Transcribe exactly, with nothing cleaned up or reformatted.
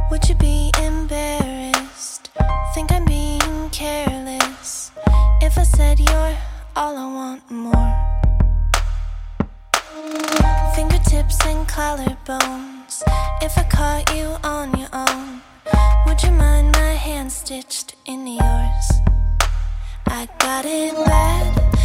Would you be embarrassed? Think I'm being careless if I said you're all I want and more? Fingertips and collarbones, if I caught you on your own, would you mind my hand stitched into yours? I got it bad,